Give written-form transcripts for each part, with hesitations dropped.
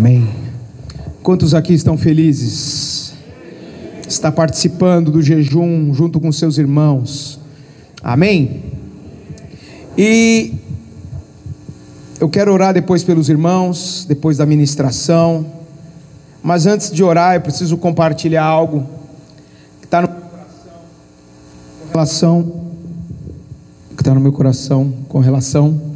Amém. Quantos aqui estão felizes? Está participando do jejum junto com seus irmãos? Amém? E eu quero orar depois pelos irmãos, depois da ministração. Mas antes de orar, eu preciso compartilhar algo que está no meu coração, com relação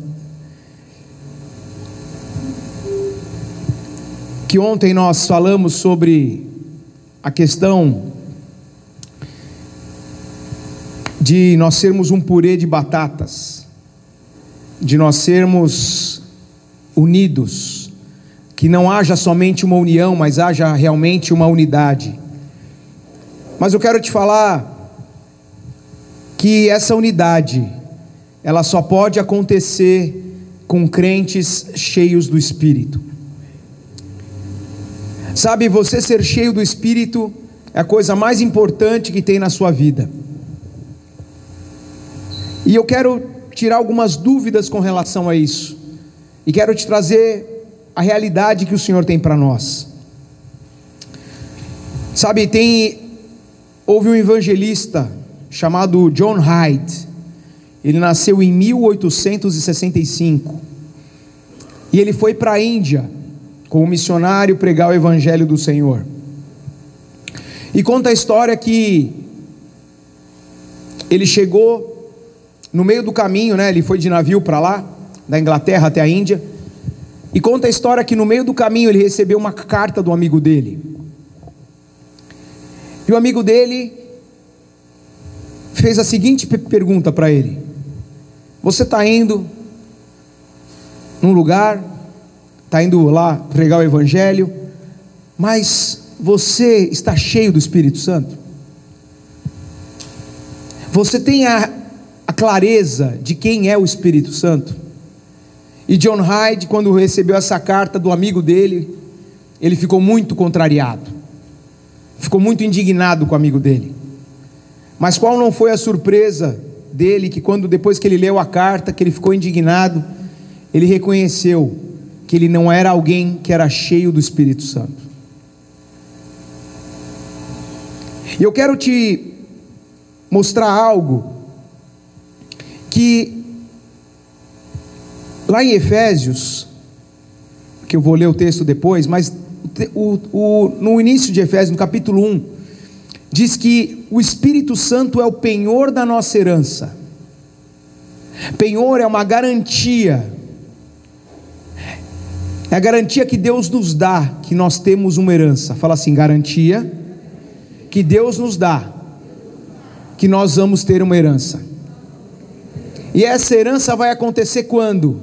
que ontem nós falamos sobre a questão de nós sermos um purê de batatas, de nós sermos unidos, que não haja somente uma união, mas haja realmente uma unidade. Mas eu quero te falar que essa unidade, ela só pode acontecer com crentes cheios do Espírito. Sabe, você ser cheio do Espírito é a coisa mais importante que tem na sua vida. E eu quero tirar algumas dúvidas com relação a isso, e quero te trazer a realidade que o Senhor tem para nós. Sabe, houve um evangelista chamado John Hyde. Ele nasceu em 1865 e ele foi para a Índia como missionário pregar o evangelho do Senhor. E conta a história que ele chegou no meio do caminho, né? Ele foi de navio para lá, da Inglaterra até a Índia. E conta a história que no meio do caminho ele recebeu uma carta do amigo dele. E o amigo dele fez a seguinte pergunta para ele: você está indo num lugar, está indo lá pregar o evangelho, mas você está cheio do Espírito Santo? Você tem a clareza de quem é o Espírito Santo? E John Hyde, quando recebeu essa carta do amigo dele, ele ficou muito contrariado, ficou muito indignado com o amigo dele. Mas qual não foi a surpresa dele, que depois que ele leu a carta, que ele ficou indignado, ele reconheceu que ele não era alguém que era cheio do Espírito Santo. E eu quero te mostrar algo que lá em Efésios, que eu vou ler o texto depois, mas no início de Efésios, no capítulo 1, diz que o Espírito Santo é o penhor da nossa herança. Penhor é uma garantia, é a garantia que Deus nos dá, que nós temos uma herança. Fala assim: garantia que Deus nos dá, que nós vamos ter uma herança. E essa herança vai acontecer quando?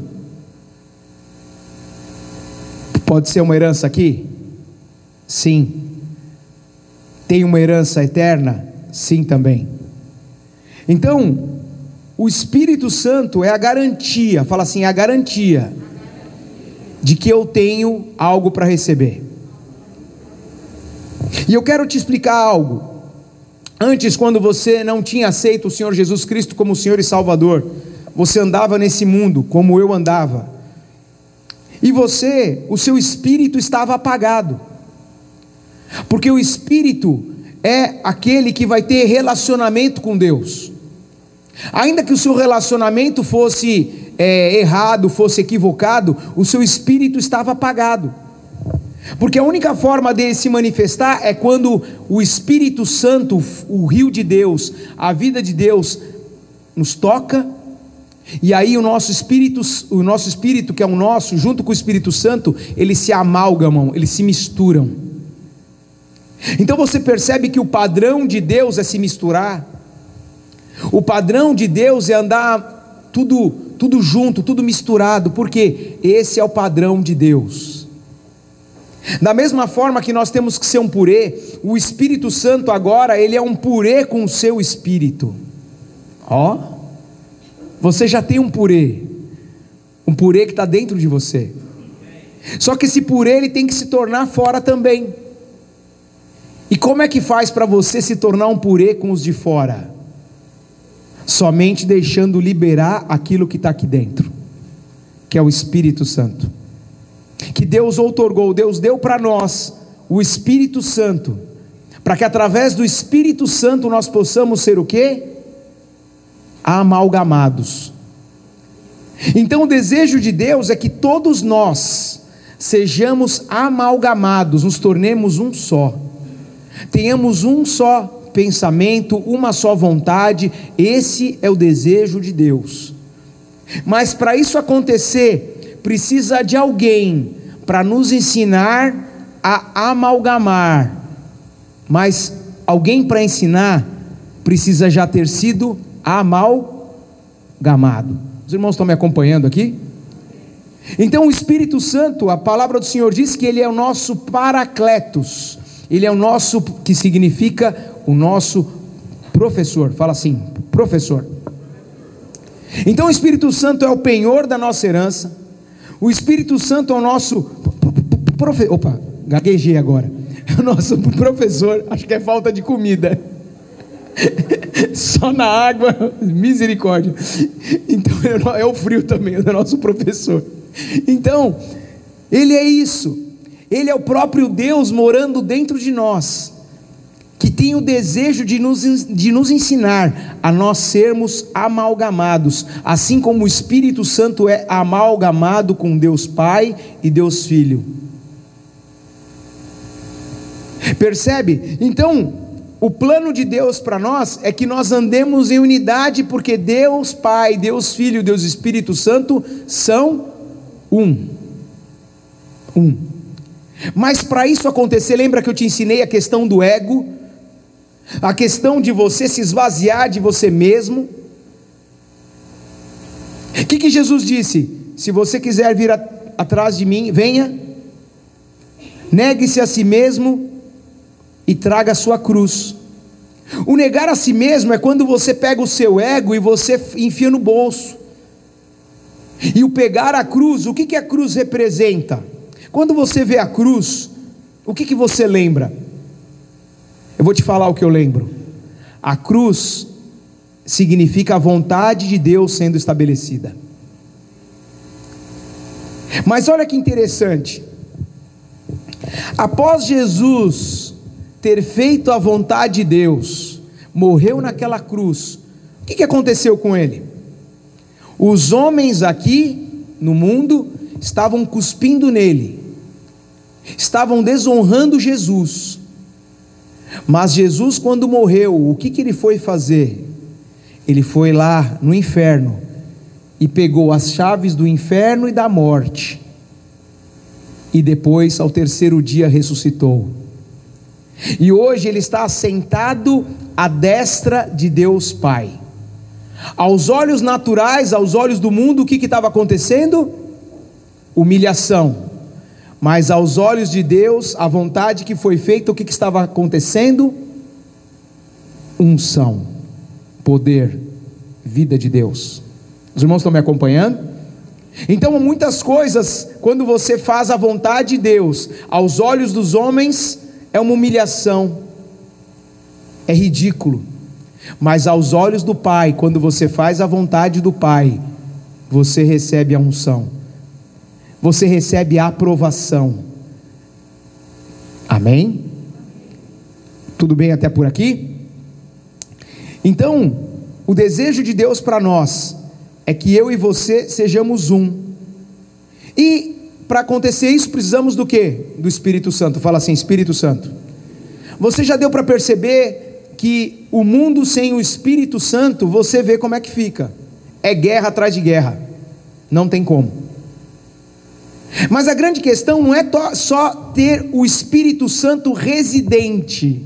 Pode ser uma herança aqui? Sim. Tem uma herança eterna? Sim, também. Então, o Espírito Santo é a garantia, fala assim, é a garantia de que eu tenho algo para receber. E eu quero te explicar algo. Antes, quando você não tinha aceito o Senhor Jesus Cristo como Senhor e Salvador, você andava nesse mundo como eu andava, e o seu espírito estava apagado, porque o espírito é aquele que vai ter relacionamento com Deus. Ainda que o seu relacionamento fosse errado, fosse equivocado, o seu espírito estava apagado, porque a única forma dele se manifestar é quando o Espírito Santo, o rio de Deus, a vida de Deus nos toca, e aí o nosso espírito que é o nosso, junto com o Espírito Santo, eles se amalgamam, eles se misturam. Então você percebe que o padrão de Deus é se misturar. O padrão de Deus é andar tudo junto, tudo misturado, porque esse é o padrão de Deus. Da mesma forma que nós temos que ser um purê, o Espírito Santo agora, ele é um purê com o seu espírito. Você já tem um purê que está dentro de você. Só que esse purê, ele tem que se tornar fora também. E como é que faz para você se tornar um purê com os de fora? Somente deixando liberar aquilo que está aqui dentro, que é o Espírito Santo. que Deus outorgou, Deus deu para nós o Espírito Santo, para que através do Espírito Santo nós possamos ser o quê? Amalgamados. Então o desejo de Deus é que todos nós sejamos amalgamados, nos tornemos um só, tenhamos um só pensamento, uma só vontade. Esse é o desejo de Deus. Mas para isso acontecer, precisa de alguém para nos ensinar a amalgamar. Mas alguém para ensinar precisa já ter sido amalgamado. Os irmãos estão me acompanhando aqui? Então o Espírito Santo, a palavra do Senhor diz que ele é o nosso Paracletos. Ele é o nosso, que significa o nosso professor. Fala assim, professor. Então o Espírito Santo é o penhor da nossa herança. O Espírito Santo é o nosso opa, gaguejei agora. É o nosso professor. Acho que é falta de comida. Só na água, misericórdia. Então é o frio também, é o nosso professor. Então, ele é isso. Ele é o próprio Deus morando dentro de nós, que tem o desejo de nos ensinar a nós sermos amalgamados, assim como o Espírito Santo é amalgamado com Deus Pai e Deus Filho. Percebe? Então, o plano de Deus para nós é que nós andemos em unidade, porque Deus Pai, Deus Filho e Deus Espírito Santo são um. Mas para isso acontecer, lembra que eu te ensinei a questão do ego, a questão de você se esvaziar de você mesmo? O que Jesus disse? Se você quiser vir atrás de mim, venha, negue-se a si mesmo e traga a sua cruz. O negar a si mesmo é quando você pega o seu ego e você enfia no bolso. E o pegar a cruz, o que a cruz representa? Quando você vê a cruz, o que você lembra? Eu vou te falar o que eu lembro. A cruz significa a vontade de Deus sendo estabelecida. Mas olha que interessante. Após Jesus ter feito a vontade de Deus, morreu naquela cruz, o que aconteceu com ele? Os homens aqui no mundo estavam cuspindo nele, estavam desonrando Jesus. Mas Jesus, quando morreu, o que ele foi fazer? Ele foi lá no inferno e pegou as chaves do inferno e da morte, e depois ao terceiro dia ressuscitou. E hoje ele está assentado à destra de Deus Pai. Aos olhos naturais, aos olhos do mundo, o que estava acontecendo? Humilhação. Mas aos olhos de Deus, a vontade que foi feita, o que estava acontecendo? Unção, poder, vida de Deus. Os irmãos estão me acompanhando? Então muitas coisas, quando você faz a vontade de Deus, aos olhos dos homens, é uma humilhação, é ridículo. Mas aos olhos do Pai, quando você faz a vontade do Pai, você recebe a unção, você recebe a aprovação. Amém? Tudo bem até por aqui? Então, o desejo de Deus para nós é que eu e você sejamos um. E para acontecer isso precisamos do quê? Do Espírito Santo. Fala assim, Espírito Santo. Você já deu para perceber que o mundo sem o Espírito Santo, você vê como é que fica? É guerra atrás de guerra, não tem como. Mas a grande questão não é só ter o Espírito Santo residente.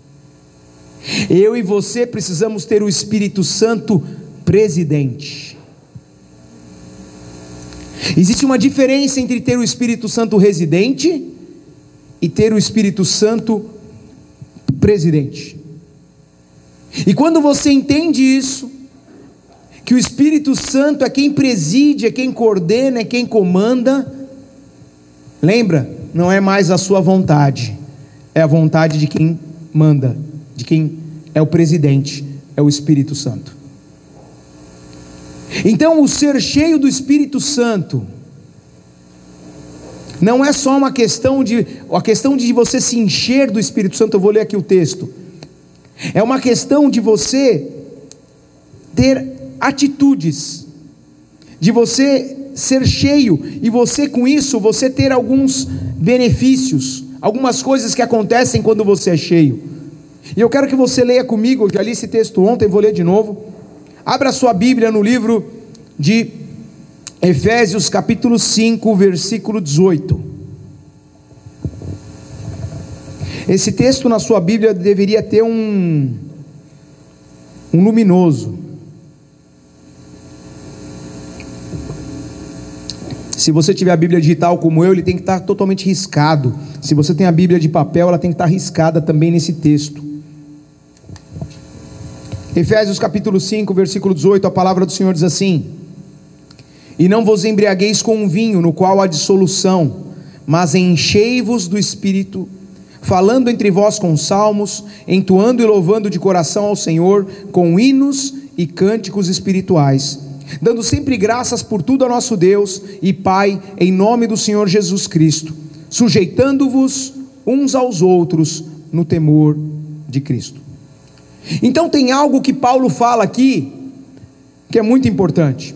Eu e você precisamos ter o Espírito Santo presidente. Existe uma diferença entre ter o Espírito Santo residente e ter o Espírito Santo presidente. E quando você entende isso, que o Espírito Santo é quem preside, é quem coordena, é quem comanda, lembra, não é mais a sua vontade, é a vontade de quem manda, de quem é o presidente, é o Espírito Santo. Então o ser cheio do Espírito Santo Não é só a questão de você se encher do Espírito Santo. Eu vou ler aqui o texto. É uma questão de você ter atitudes, de você ser cheio, e você com isso, você ter alguns benefícios, algumas coisas que acontecem quando você é cheio. E eu quero que você leia comigo, eu já li esse texto ontem, vou ler de novo. Abra sua Bíblia no livro de Efésios capítulo 5, versículo 18. Esse texto na sua Bíblia deveria ter um luminoso. Se você tiver a Bíblia digital como eu, ele tem que estar totalmente riscado. Se você tem a Bíblia de papel, ela tem que estar riscada também nesse texto. Efésios capítulo 5, versículo 18, a palavra do Senhor diz assim: e não vos embriagueis com o vinho, no qual há dissolução, mas enchei-vos do Espírito, falando entre vós com salmos, entoando e louvando de coração ao Senhor, com hinos e cânticos espirituais, dando sempre graças por tudo a nosso Deus e Pai, em nome do Senhor Jesus Cristo, sujeitando-vos uns aos outros no temor de Cristo. Então tem algo que Paulo fala aqui, que é muito importante,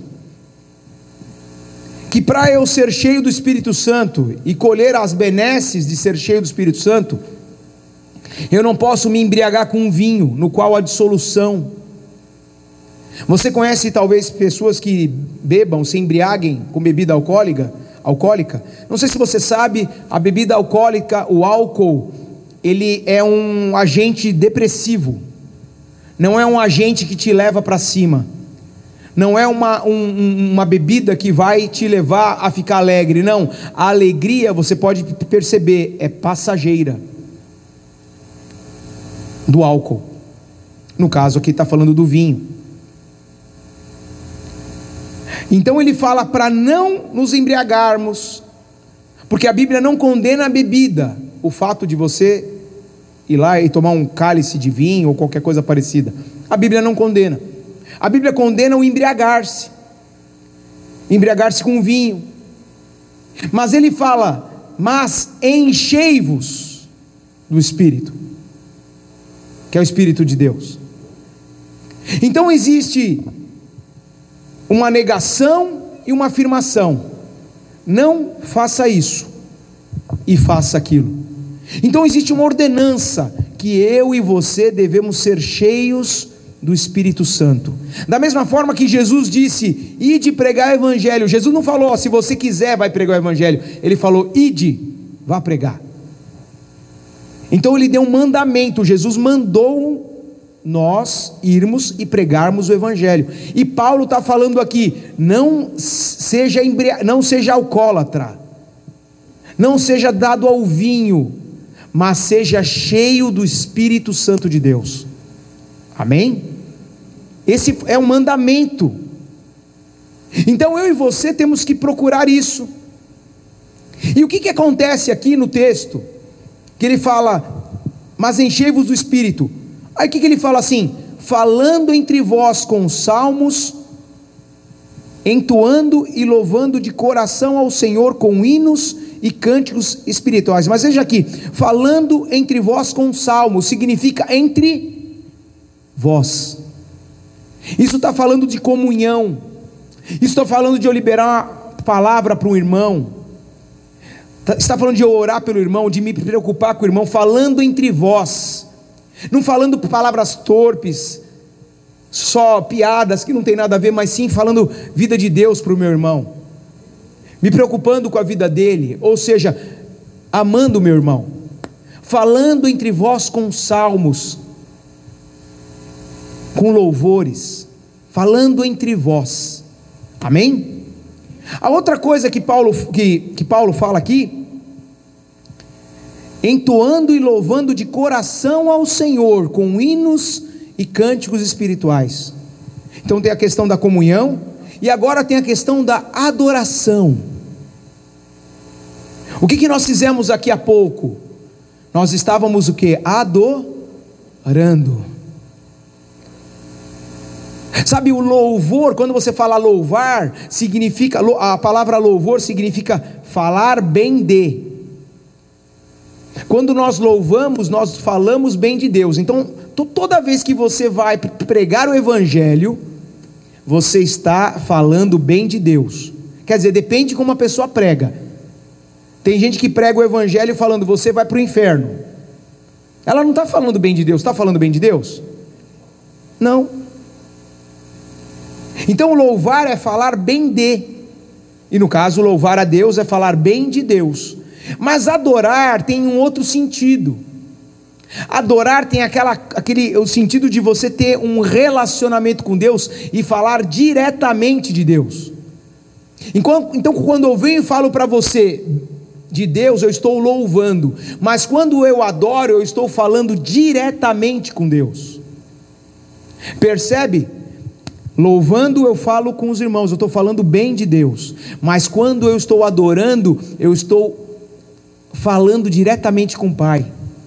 que para eu ser cheio do Espírito Santo, e colher as benesses de ser cheio do Espírito Santo, eu não posso me embriagar com um vinho, no qual há dissolução. Você conhece talvez pessoas que bebam, se embriaguem com bebida alcoólica? Não sei se você sabe, a bebida alcoólica, o álcool, ele é um agente depressivo, não é um agente que te leva para cima, não é uma bebida que vai te levar a ficar alegre, não. A alegria, você pode perceber, é passageira do álcool. No caso aqui está falando do vinho. Então ele fala para não nos embriagarmos, porque a Bíblia não condena a bebida, o fato de você ir lá e tomar um cálice de vinho ou qualquer coisa parecida. A Bíblia não condena. A Bíblia condena o embriagar-se com vinho. Mas ele fala, mas enchei-vos do Espírito, que é o Espírito de Deus. Então existe uma negação e uma afirmação: não faça isso e faça aquilo. Então existe uma ordenança, que eu e você devemos ser cheios do Espírito Santo. Da mesma forma que Jesus disse, ide pregar o Evangelho. Jesus não falou, se você quiser vai pregar o Evangelho. Ele falou, ide, vá pregar. Então ele deu um mandamento, Jesus mandou nós irmos e pregarmos o Evangelho. E Paulo está falando aqui, não seja alcoólatra, não seja dado ao vinho, mas seja cheio do Espírito Santo de Deus. Amém? Esse é um mandamento. Então eu e você temos que procurar isso. E o que acontece aqui no texto? Que ele fala, mas enchei-vos do Espírito. Aí o que ele fala assim? Falando entre vós com salmos, entoando e louvando de coração ao Senhor com hinos e cânticos espirituais. Mas veja aqui, falando entre vós com salmos, significa entre vós. Isso está falando de comunhão. Isso está falando de eu liberar palavra para um irmão. Está falando de eu orar pelo irmão, de me preocupar com o irmão, falando entre vós. Não falando palavras torpes, só piadas que não tem nada a ver, mas sim falando vida de Deus para o meu irmão, me preocupando com a vida dele, ou seja, amando o meu irmão, falando entre vós com salmos, com louvores, falando entre vós. Amém? A outra coisa que Paulo fala aqui, entoando e louvando de coração ao Senhor com hinos e cânticos espirituais. Então tem a questão da comunhão, e agora tem a questão da adoração. O que nós fizemos aqui há pouco? Nós estávamos o que? Adorando. Sabe, o louvor, quando você fala louvar, significa, a palavra louvor significa falar bem de. Quando nós louvamos, nós falamos bem de Deus. Então, toda vez que você vai pregar o evangelho, você está falando bem de Deus. Quer dizer, depende de como a pessoa prega. Tem gente que prega o evangelho falando, você vai para o inferno. Ela não está falando bem de Deus. Está falando bem de Deus? Não. Então louvar é falar bem de. E no caso, louvar a Deus é falar bem de Deus. Mas adorar tem um outro sentido. Adorar tem o sentido de você ter um relacionamento com Deus e falar diretamente de Deus. Então quando eu venho e falo para você de Deus, eu estou louvando. Mas quando eu adoro, eu estou falando diretamente com Deus. Percebe? Louvando eu falo com os irmãos, eu estou falando bem de Deus. Mas quando eu estou adorando, eu estou falando diretamente com o Pai.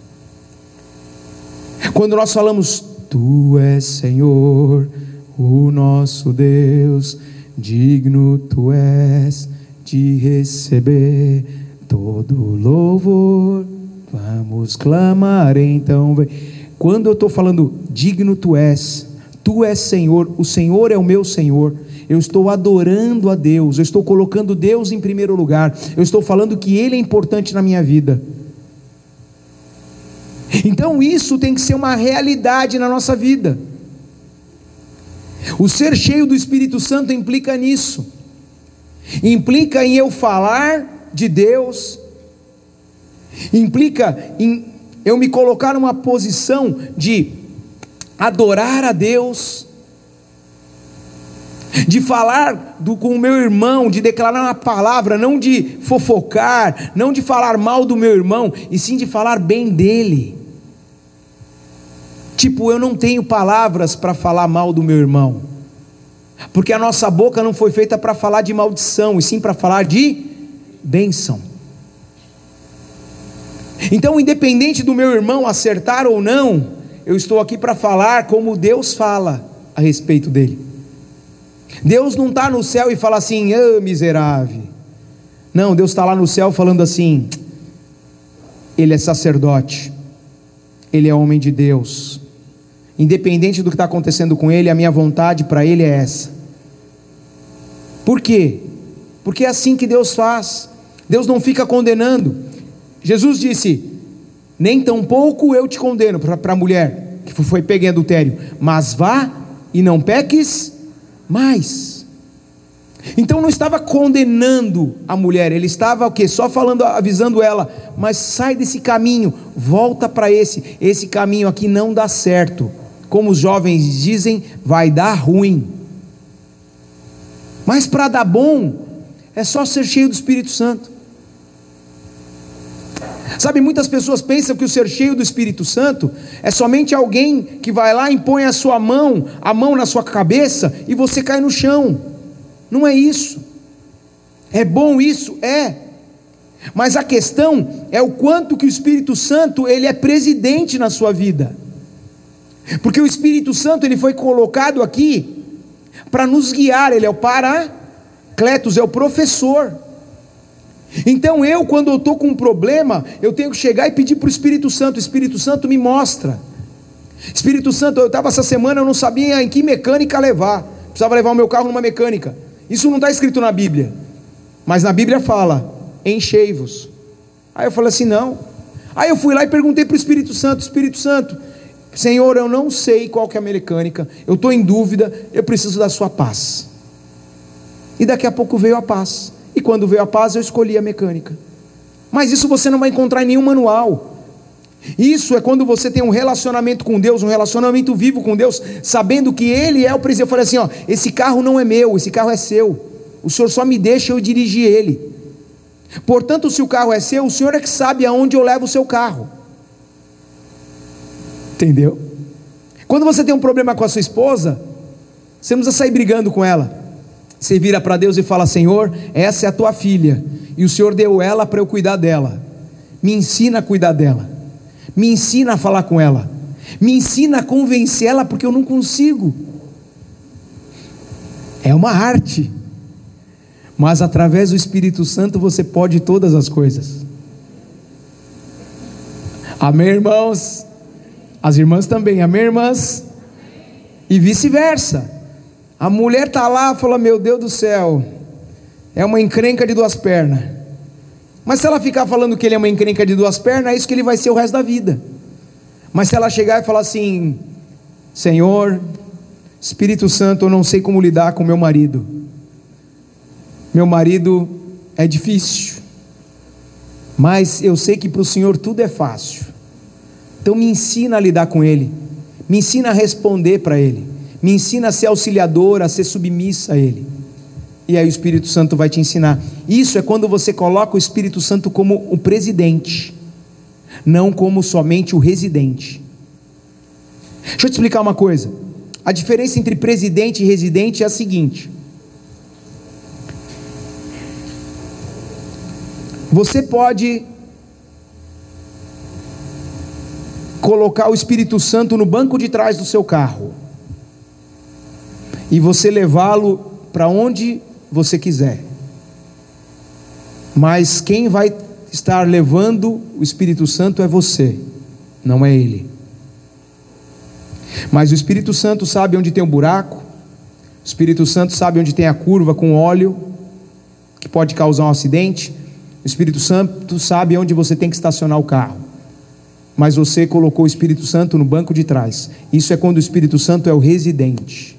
Quando nós falamos, Tu és Senhor, o nosso Deus, digno Tu és de receber todo louvor, vamos clamar então. Quando eu estou falando, digno Tu és Senhor, o Senhor é o meu Senhor, eu estou adorando a Deus, eu estou colocando Deus em primeiro lugar, eu estou falando que Ele é importante na minha vida. Então isso tem que ser uma realidade na nossa vida. O ser cheio do Espírito Santo implica nisso, implica em eu falar de Deus, implica em eu me colocar numa posição de adorar a Deus, de falar com o meu irmão, de declarar uma palavra, não de fofocar, não de falar mal do meu irmão, e sim de falar bem dele. Tipo, eu não tenho palavras para falar mal do meu irmão, porque a nossa boca não foi feita para falar de maldição, e sim para falar de bênção. Então, independente do meu irmão acertar ou não, eu estou aqui para falar como Deus fala a respeito dele. Deus não está no céu e fala assim, miserável. Não, Deus está lá no céu falando assim, ele é sacerdote, ele é homem de Deus, independente do que está acontecendo com ele, a minha vontade para ele é essa. Por quê? Porque é assim que Deus faz. Deus não fica condenando. Jesus disse, nem tampouco eu te condeno, para a mulher que foi pega em adultério, mas vá e não peques mais. Então não estava condenando a mulher, ele estava o quê? Só falando, avisando ela, mas sai desse caminho, volta para esse caminho aqui não dá certo, como os jovens dizem, vai dar ruim. Mas para dar bom, é só ser cheio do Espírito Santo. Sabe, muitas pessoas pensam que o ser cheio do Espírito Santo é somente alguém que vai lá e impõe a mão na sua cabeça e você cai no chão. Não é isso. É bom isso? É. Mas a questão é o quanto que o Espírito Santo, ele é presidente na sua vida. Porque o Espírito Santo, ele foi colocado aqui para nos guiar, ele é o Paracletos, é o professor. Então quando eu estou com um problema, eu tenho que chegar e pedir para o Espírito Santo me mostra. Espírito Santo, eu estava essa semana, eu não sabia em que mecânica levar, precisava levar o meu carro numa mecânica, isso não está escrito na Bíblia, mas na Bíblia fala, enchei-vos. Aí eu falei assim, não. Aí eu fui lá e perguntei para o Espírito Santo, Senhor, eu não sei qual que é a mecânica, eu estou em dúvida, eu preciso da sua paz. E daqui a pouco veio a paz. E quando veio a paz, eu escolhi a mecânica. Mas isso você não vai encontrar em nenhum manual. Isso é quando você tem um relacionamento com Deus, um relacionamento vivo com Deus, sabendo que Ele é o presidente. Eu falei assim, esse carro não é meu, esse carro é seu. O Senhor só me deixa eu dirigir ele. Portanto, se o carro é seu, o Senhor é que sabe aonde eu levo o seu carro. Entendeu? Quando você tem um problema com a sua esposa, você não precisa sair brigando com ela. Você vira para Deus e fala, Senhor, essa é a tua filha, e o Senhor deu ela para eu cuidar dela, me ensina a cuidar dela, me ensina a falar com ela, me ensina a convencer ela, porque eu não consigo. É uma arte. Mas através do Espírito Santo você pode todas as coisas. Amém, irmãos? As irmãs também, amém, irmãs? E vice-versa. A mulher está lá e fala: meu Deus do céu, é uma encrenca de duas pernas. Mas se ela ficar falando que ele é uma encrenca de duas pernas, é isso que ele vai ser o resto da vida. Mas se ela chegar e falar assim: Senhor, Espírito Santo, eu não sei como lidar com meu marido. Meu marido é difícil, mas eu sei que para o Senhor tudo é fácil. Então me ensina a lidar com ele, me ensina a responder para ele, me ensina a ser auxiliadora, a ser submissa a ele. E aí o Espírito Santo vai te ensinar. Isso é quando você coloca o Espírito Santo como o presidente, não como somente o residente. Deixa eu te explicar uma coisa. A diferença entre presidente e residente é a seguinte: você pode colocar o Espírito Santo no banco de trás do seu carro e você levá-lo para onde você quiser, mas quem vai estar levando o Espírito Santo é você, não é ele. Mas o Espírito Santo sabe onde tem um buraco, o Espírito Santo sabe onde tem a curva com óleo que pode causar um acidente. O Espírito Santo sabe onde você tem que estacionar o carro, mas você colocou o Espírito Santo no banco de trás. Isso é quando o Espírito Santo é o residente.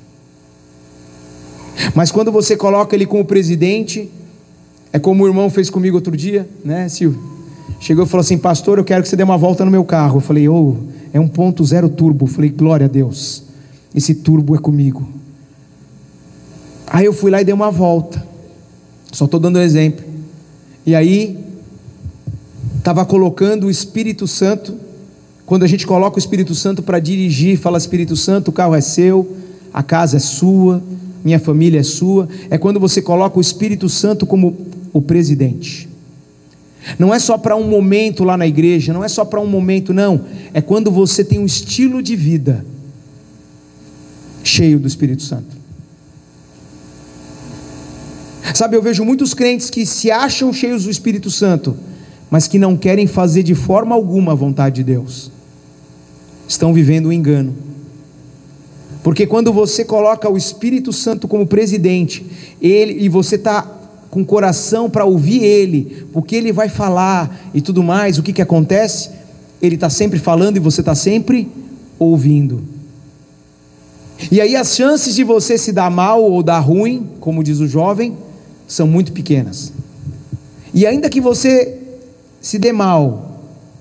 Mas quando você coloca ele como presidente, é como o irmão fez comigo outro dia, né, Silvio? Chegou e falou assim: pastor, eu quero que você dê uma volta no meu carro. Eu falei: é 1.0 turbo. Eu falei: glória a Deus, esse turbo é comigo. Aí eu fui lá e dei uma volta, só estou dando um exemplo. E aí estava colocando o Espírito Santo. Quando a gente coloca o Espírito Santo para dirigir, fala: Espírito Santo, o carro é seu, a casa é sua, minha família é sua. É quando você coloca o Espírito Santo como o presidente. Não é só para um momento lá na igreja, não é só para um momento, não. É quando você tem um estilo de vida cheio do Espírito Santo. Sabe, eu vejo muitos crentes que se acham cheios do Espírito Santo, mas que não querem fazer de forma alguma a vontade de Deus. Estão vivendo um engano. Porque quando você coloca o Espírito Santo como presidente, e você está com o coração para ouvir ele, porque ele vai falar e tudo mais, o que acontece? Ele está sempre falando e você está sempre ouvindo. E aí as chances de você se dar mal ou dar ruim, como diz o jovem, são muito pequenas. E ainda que você se dê mal,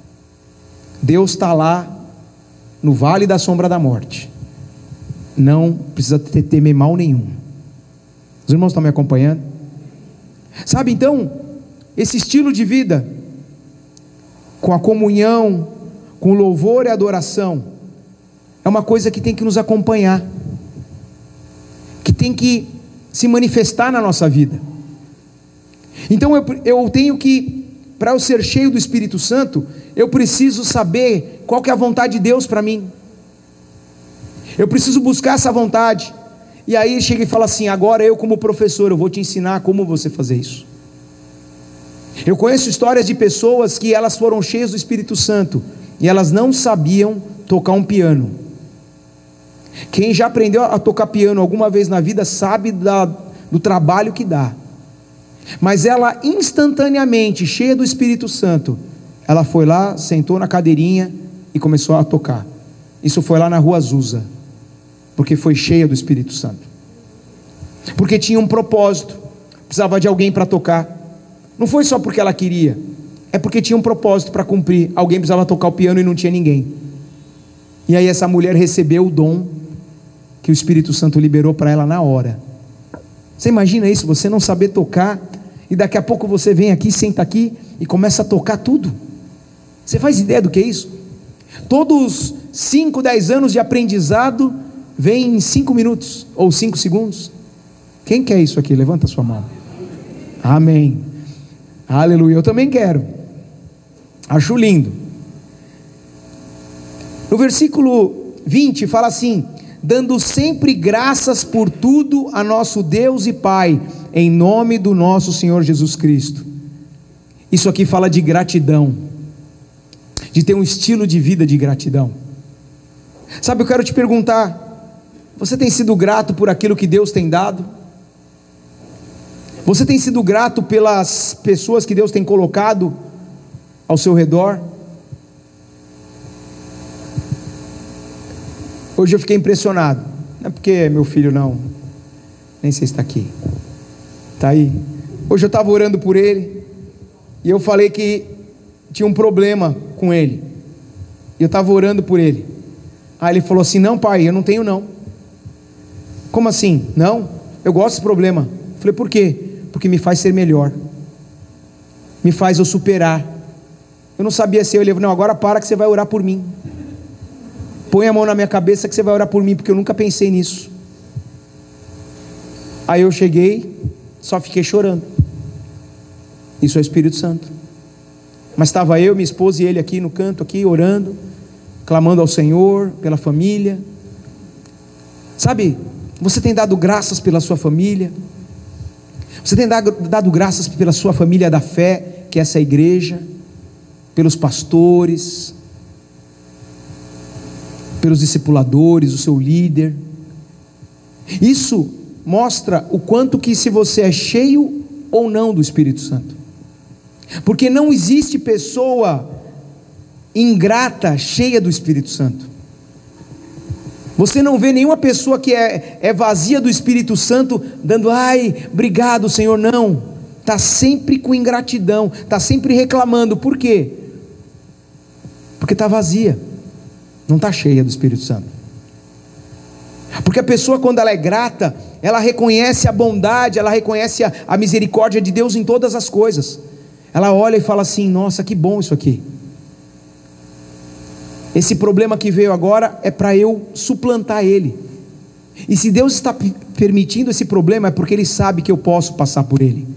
Deus está lá no vale da sombra da morte. Não precisa temer mal nenhum. Os irmãos estão me acompanhando? Sabe, então, esse estilo de vida, com a comunhão, com o louvor e a adoração, é uma coisa que tem que nos acompanhar, que tem que se manifestar na nossa vida. Então eu tenho que, para eu ser cheio do Espírito Santo, eu preciso saber qual que é a vontade de Deus para mim. Eu preciso buscar essa vontade. E aí chega e fala assim: agora eu como professor, eu vou te ensinar como você fazer isso. Eu conheço histórias de pessoas que elas foram cheias do Espírito Santo e elas não sabiam tocar um piano. Quem já aprendeu a tocar piano alguma vez na vida sabe do trabalho que dá. Mas ela instantaneamente, cheia do Espírito Santo, ela foi lá, sentou na cadeirinha e começou a tocar. Isso foi lá na Rua Azusa, porque foi cheia do Espírito Santo, porque tinha um propósito, precisava de alguém para tocar. Não foi só porque ela queria, é porque tinha um propósito para cumprir. Alguém precisava tocar o piano e não tinha ninguém. E aí essa mulher recebeu o dom que o Espírito Santo liberou para ela na hora. Você imagina isso, você não saber tocar, e daqui a pouco você vem aqui, senta aqui e começa a tocar tudo. Você faz ideia do que é isso? Todos 5, 10 anos de aprendizado vem em 5 minutos ou 5 segundos. Quem quer isso aqui? Levanta a sua mão. Amém, aleluia. Eu também quero, acho lindo. No versículo 20 fala assim: dando sempre graças por tudo a nosso Deus e Pai, em nome do nosso Senhor Jesus Cristo. Isso aqui fala de gratidão, de ter um estilo de vida de gratidão. Sabe, eu quero te perguntar, você tem sido grato por aquilo que Deus tem dado? Você tem sido grato pelas pessoas que Deus tem colocado ao seu redor? Hoje eu fiquei impressionado, não é porque meu filho não, nem sei se está aqui, está aí. Hoje eu estava orando por ele, e eu falei que tinha um problema com ele, e eu estava orando por ele. Aí ele falou assim: não, pai, eu não tenho não. Como assim? Não, eu gosto desse problema. Eu falei: por quê? Porque me faz ser melhor, me faz eu superar. Eu não sabia se eu ia, não, agora para que você vai orar por mim. Põe a mão na minha cabeça que você vai orar por mim, porque eu nunca pensei nisso. Aí eu cheguei, só fiquei chorando. Isso é o Espírito Santo. Mas estava eu, minha esposa e ele aqui no canto, aqui orando, clamando ao Senhor pela família. Sabe, você tem dado graças pela sua família, você tem dado graças pela sua família da fé, que é essa igreja, pelos pastores, pelos discipuladores, o seu líder. Isso mostra o quanto que se você é cheio ou não do Espírito Santo, porque não existe pessoa ingrata cheia do Espírito Santo. Você não vê nenhuma pessoa que é vazia do Espírito Santo dando, ai, obrigado Senhor, não, está sempre com ingratidão, está sempre reclamando. Por quê? Porque está vazia, não está cheia do Espírito Santo. Porque a pessoa, quando ela é grata, ela reconhece a bondade, ela reconhece a misericórdia de Deus em todas as coisas. Ela olha e fala assim: nossa, que bom isso aqui. Esse problema que veio agora é para eu suplantar ele. E se Deus está permitindo esse problema, é porque Ele sabe que eu posso passar por ele.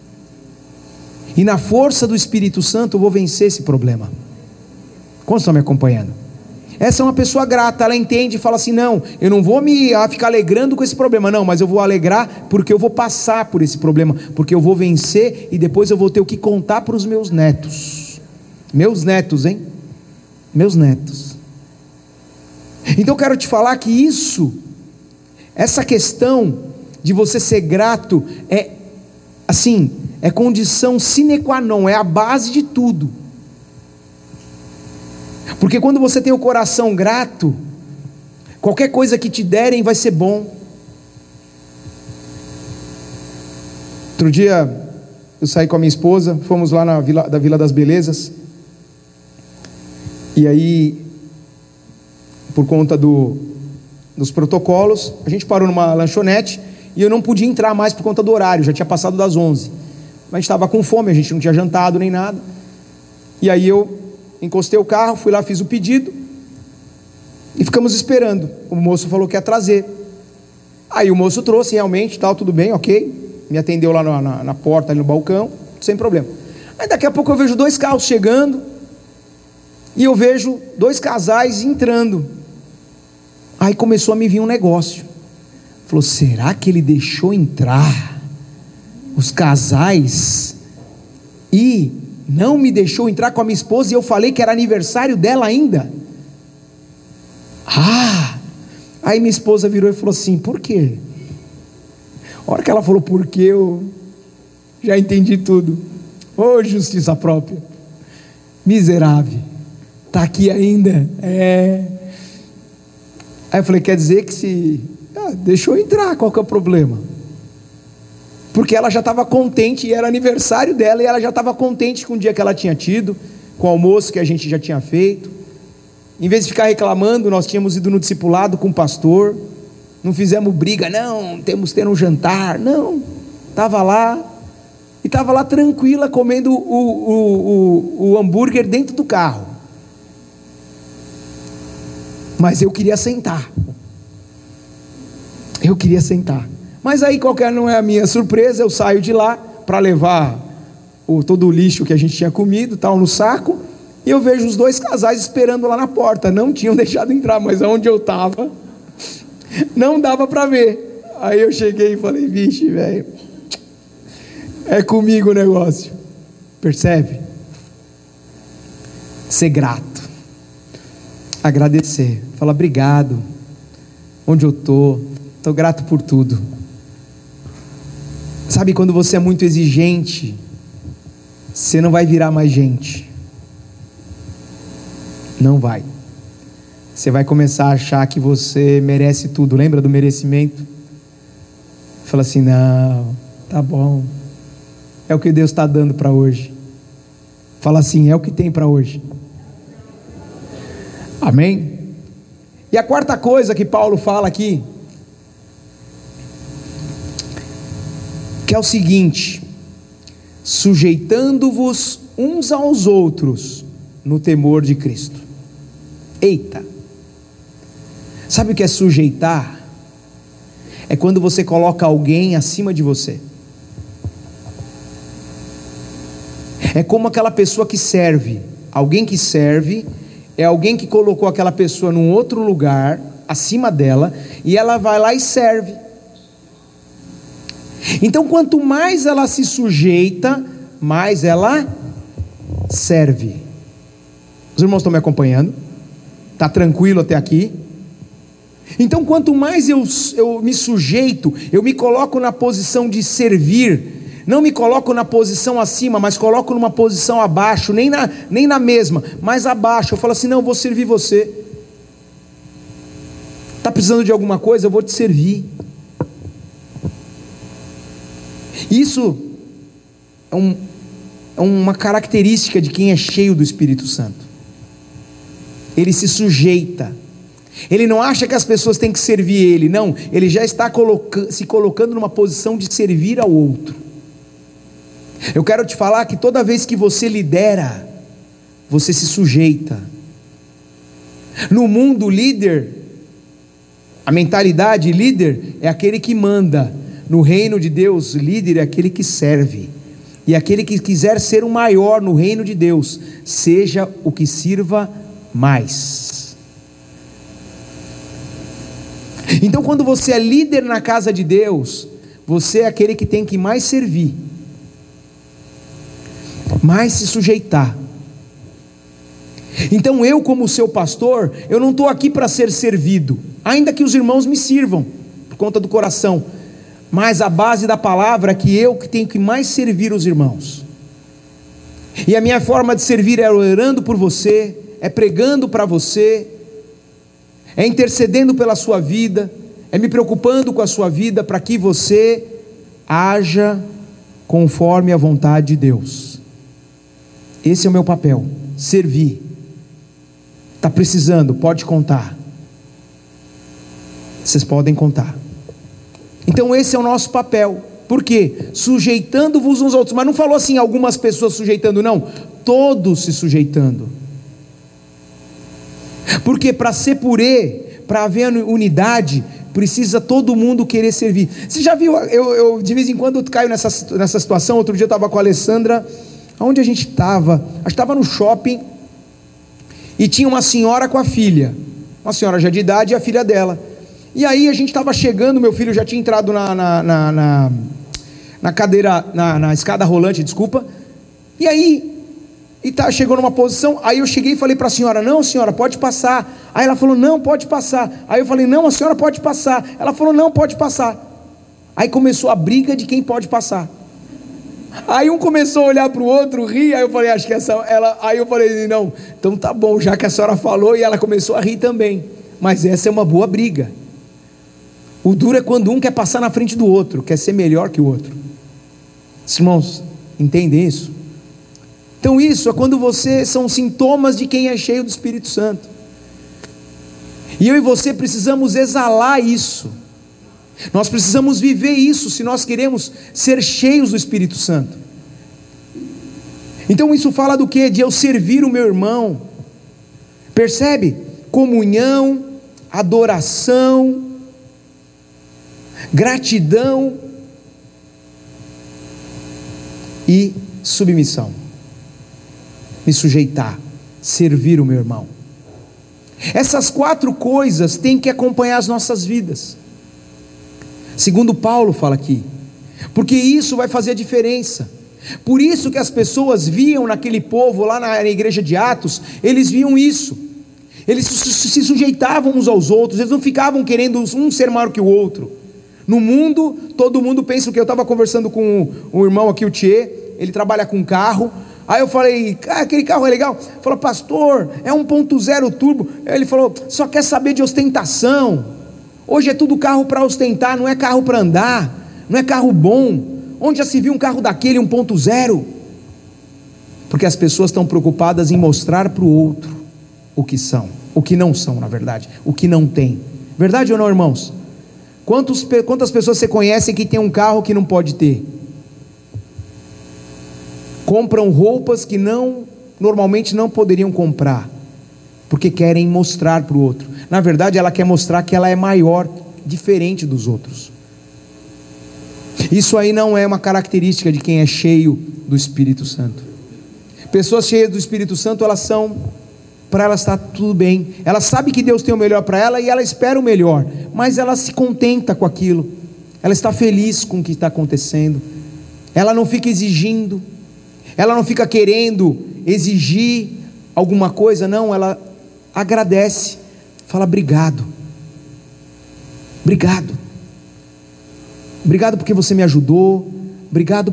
E na força do Espírito Santo eu vou vencer esse problema. Como estão me acompanhando? Essa é uma pessoa grata, ela entende e fala assim: não, eu não vou ficar alegrando com esse problema, não, mas eu vou alegrar porque eu vou passar por esse problema, porque eu vou vencer e depois eu vou ter o que contar para os meus netos. Meus netos, hein? Meus netos. Então eu quero te falar que essa questão de você ser grato é condição sine qua non, é a base de tudo. Porque quando você tem o coração grato, qualquer coisa que te derem vai ser bom. Outro dia eu saí com a minha esposa, fomos lá na Vila das Belezas. E aí, por conta dos protocolos, a gente parou numa lanchonete e eu não podia entrar mais por conta do horário, já tinha passado das 11. Mas a gente estava com fome, a gente não tinha jantado nem nada. E aí eu encostei o carro, fui lá, fiz o pedido e ficamos esperando. O moço falou que ia trazer. Aí o moço trouxe realmente, tudo bem, ok. Me atendeu lá na porta, ali no balcão, sem problema. Aí daqui a pouco eu vejo 2 carros chegando e eu vejo 2 casais entrando. Aí começou a me vir um negócio. Falou: será que ele deixou entrar os casais e não me deixou entrar com a minha esposa, e eu falei que era aniversário dela ainda? Aí minha esposa virou e falou assim: por quê? A hora que ela falou por quê, eu já entendi tudo. Ô, justiça própria, miserável, está aqui ainda? Aí eu falei: quer dizer que se deixou entrar, qual que é o problema? Porque ela já estava contente, e era aniversário dela, e ela já estava contente com o dia que ela tinha tido, com o almoço que a gente já tinha feito. Em vez de ficar reclamando, nós tínhamos ido no discipulado com o pastor, não fizemos briga, não, temos que ter um jantar, não, estava lá, e estava lá tranquila, comendo o hambúrguer dentro do carro. Mas eu queria sentar. Mas aí, qualquer não é a minha surpresa, eu saio de lá para levar todo o lixo que a gente tinha comido, tal, no saco, e eu vejo os 2 casais esperando lá na porta. Não tinham deixado entrar, mas onde eu estava, Não dava para ver. Aí eu cheguei e falei: vixe, velho, é comigo o negócio. Percebe? Ser grato, agradecer, falar obrigado, onde eu estou grato por tudo. Sabe, quando você é muito exigente, você não vai virar mais gente, não vai. Você vai começar a achar que você merece tudo. Lembra do merecimento? Fala assim: não, tá bom, é o que Deus está dando para hoje. Fala assim: é o que tem para hoje. Amém? E a quarta coisa que Paulo fala aqui, que é o seguinte: sujeitando-vos uns aos outros no temor de Cristo. Eita! Sabe o que é sujeitar? É quando você coloca alguém acima de você. É como aquela pessoa que serve. Alguém que serve é alguém que colocou aquela pessoa num outro lugar, acima dela, e ela vai lá e serve. Então, quanto mais ela se sujeita, mais ela serve. Os irmãos estão me acompanhando? Está tranquilo até aqui? Então, quanto mais eu me sujeito, eu me coloco na posição de servir, não me coloco na posição acima, mas coloco numa posição abaixo, nem na mesma, mas abaixo. Eu falo assim: não, eu vou servir você. Está precisando de alguma coisa? Eu vou te servir. Isso é uma característica de quem é cheio do Espírito Santo. Ele se sujeita. Ele não acha que as pessoas têm que servir ele, não. Ele já está se colocando numa posição de servir ao outro. Eu quero te falar que toda vez que você lidera, você se sujeita. No mundo, líder, a mentalidade líder é aquele que manda. No reino de Deus, líder é aquele que serve. E aquele que quiser ser o maior no reino de Deus, seja o que sirva mais. Então, quando você é líder na casa de Deus, você é aquele que tem que mais servir, mais se sujeitar. Então, eu, como seu pastor, eu não estou aqui para ser servido, ainda que os irmãos me sirvam, por conta do coração, mas a base da palavra é que eu que tenho que mais servir os irmãos. E a minha forma de servir é orando por você, é pregando para você, é intercedendo pela sua vida, é me preocupando com a sua vida, para que você haja conforme a vontade de Deus. Esse é o meu papel, servir. Está precisando? Pode contar. Vocês podem contar. Então esse é o nosso papel. Por quê? Sujeitando-vos uns aos outros. Mas não falou assim, algumas pessoas sujeitando, não. Todos se sujeitando. Porque para ser purê, para haver unidade, precisa todo mundo querer servir. Você já viu, eu de vez em quando eu caio nessa situação. Outro dia eu estava com a Alessandra, onde a gente estava? Acho que estava no shopping, e tinha uma senhora com a filha, uma senhora já de idade, e a filha dela. E aí a gente estava chegando, meu filho já tinha entrado na cadeira, na escada rolante, desculpa, e aí chegou numa posição. Aí eu cheguei e falei para a senhora: não, senhora, pode passar. Aí ela falou: não, pode passar. Aí eu falei: não, a senhora pode passar. Ela falou: não, pode passar. Aí começou a briga de quem pode passar. Aí um começou a olhar para o outro, rir. Aí eu falei: acho que aí eu falei: não, então tá bom, já que a senhora falou. E ela começou a rir também. Mas essa é uma boa briga. O duro é quando um quer passar na frente do outro, quer ser melhor que o outro. Os irmãos entendem isso? Então isso é quando são sintomas de quem é cheio do Espírito Santo. E eu e você precisamos exalar isso. Nós precisamos viver isso, se nós queremos ser cheios do Espírito Santo. Então isso fala do quê? De eu servir o meu irmão. Percebe? Comunhão, adoração, gratidão e submissão. Me sujeitar, servir o meu irmão. Essas 4 coisas têm que acompanhar as nossas vidas, segundo Paulo fala aqui, porque isso vai fazer a diferença. Por isso que as pessoas viam naquele povo lá na igreja de Atos, eles viam isso, eles se sujeitavam uns aos outros, eles não ficavam querendo um ser maior que o outro. No mundo, todo mundo pensa o que eu estava conversando com o irmão aqui, o Tchê, ele trabalha com carro. Aí eu falei, aquele carro é legal. Ele falou, pastor, é 1.0 turbo. Ele falou, só quer saber de ostentação. Hoje é tudo carro para ostentar, não é carro para andar, não é carro bom. Onde já se viu um carro daquele 1.0? Porque as pessoas estão preocupadas em mostrar para o outro o que são, o que não são, na verdade, o que não tem. Verdade ou não, irmãos? Quantas pessoas você conhece que tem um carro que não pode ter? Compram roupas que normalmente não poderiam comprar, porque querem mostrar para o outro. Na verdade, ela quer mostrar que ela é maior, diferente dos outros. Isso aí não é uma característica de quem é cheio do Espírito Santo. Pessoas cheias do Espírito Santo, para elas está tudo bem. Ela sabe que Deus tem o melhor para ela e ela espera o melhor, mas ela se contenta com aquilo. Ela está feliz com o que está acontecendo. Ela não fica exigindo. Ela não fica querendo exigir alguma coisa, não, ela agradece, fala obrigado, obrigado porque você me ajudou, obrigado,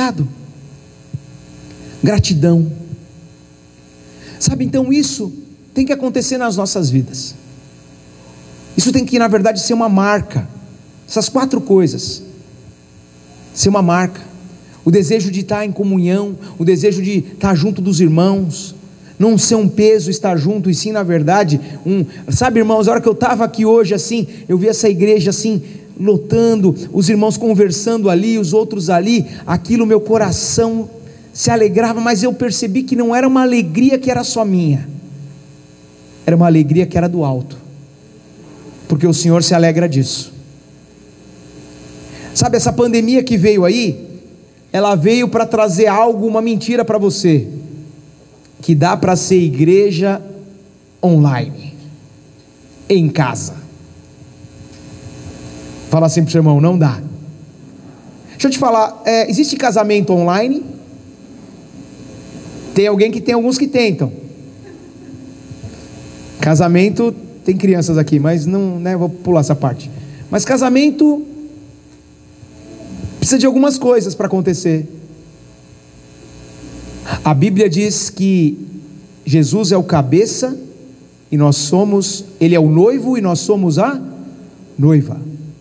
gratidão. Sabe, então isso tem que acontecer nas nossas vidas, isso tem que na verdade ser uma marca, essas 4 coisas, ser uma marca. O desejo de estar em comunhão, o desejo de estar junto dos irmãos, não ser um peso estar junto, e sim na verdade, sabe irmãos, a hora que eu estava aqui hoje assim, eu vi essa igreja assim, lotando, os irmãos conversando ali, os outros ali, aquilo meu coração se alegrava, mas eu percebi que não era uma alegria que era só minha, era uma alegria que era do alto, porque o Senhor se alegra disso. Sabe, essa pandemia que veio aí, ela veio para trazer algo, uma mentira para você, que dá para ser igreja online, em casa. Fala assim para o seu irmão, não dá. Deixa eu te falar, existe casamento online? Tem alguns que tentam. Casamento, tem crianças aqui, mas não, né, vou pular essa parte. Mas casamento precisa de algumas coisas para acontecer. A Bíblia diz que Jesus é o cabeça e ele é o noivo e nós somos a noiva.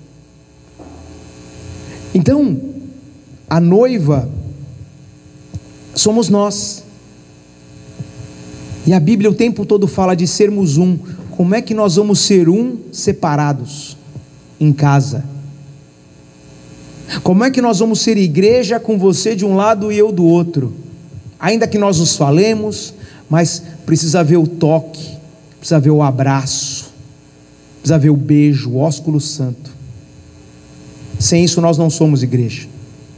Então, a noiva somos nós. E a Bíblia o tempo todo fala de sermos um. Como é que nós vamos ser um separados em casa? Como é que nós vamos ser igreja com você de um lado e eu do outro? Ainda que nós nos falemos, mas precisa haver o toque, precisa haver o abraço, precisa haver o beijo, o ósculo santo. Sem isso nós não somos igreja.